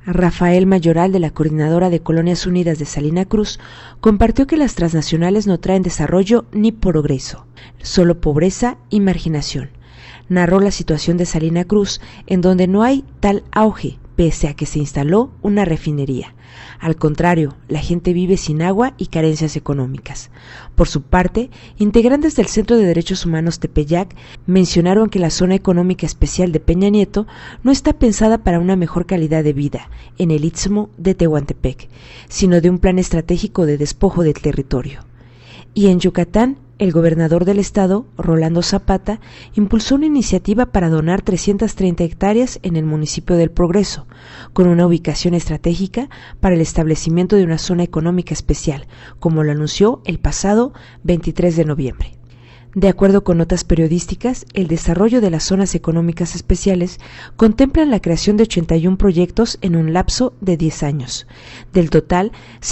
Rafael Mayoral, de la Coordinadora de Colonias Unidas de Salina Cruz, compartió que las transnacionales no traen desarrollo ni progreso, solo pobreza y marginación. Narró la situación de Salina Cruz, en donde no hay tal auge, pese a que se instaló una refinería. Al contrario, la gente vive sin agua y carencias económicas. Por su parte, integrantes del Centro de Derechos Humanos Tepeyac mencionaron que la zona económica especial de Peña Nieto no está pensada para una mejor calidad de vida en el Istmo de Tehuantepec, sino de un plan estratégico de despojo del territorio. Y en Yucatán, el gobernador del estado, Rolando Zapata, impulsó una iniciativa para donar 330 hectáreas en el municipio del Progreso, con una ubicación estratégica para el establecimiento de una zona económica especial, como lo anunció el pasado 23 de noviembre. De acuerdo con notas periodísticas, el desarrollo de las zonas económicas especiales contemplan la creación de 81 proyectos en un lapso de 10 años. Del total,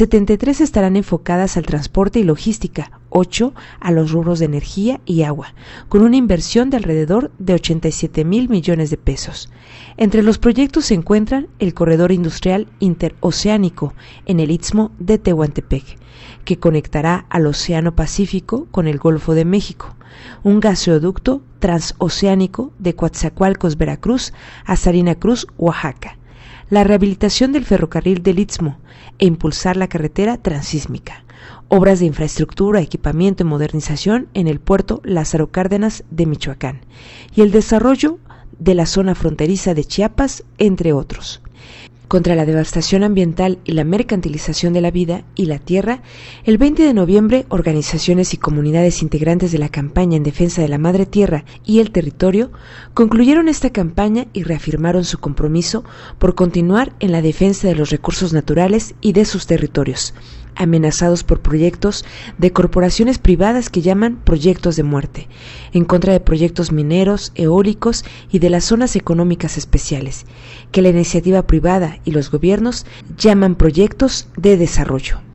73 estarán enfocadas al transporte y logística, 8 a los rubros de energía y agua, con una inversión de alrededor de 87,000 millones de pesos. Entre los proyectos se encuentran el Corredor Industrial Interoceánico en el Istmo de Tehuantepec, que conectará al Océano Pacífico con el Golfo de México, un gasoducto transoceánico de Coatzacoalcos, Veracruz, a Salina Cruz, Oaxaca, la rehabilitación del ferrocarril del Istmo e impulsar la carretera transísmica, obras de infraestructura, equipamiento y modernización en el puerto Lázaro Cárdenas de Michoacán y el desarrollo de la zona fronteriza de Chiapas, entre otros. Contra la devastación ambiental y la mercantilización de la vida y la tierra, el 20 de noviembre, organizaciones y comunidades integrantes de la campaña en defensa de la madre tierra y el territorio concluyeron esta campaña y reafirmaron su compromiso por continuar en la defensa de los recursos naturales y de sus territorios, amenazados por proyectos de corporaciones privadas que llaman proyectos de muerte, en contra de proyectos mineros, eólicos y de las zonas económicas especiales, que la iniciativa privada y los gobiernos llaman proyectos de desarrollo.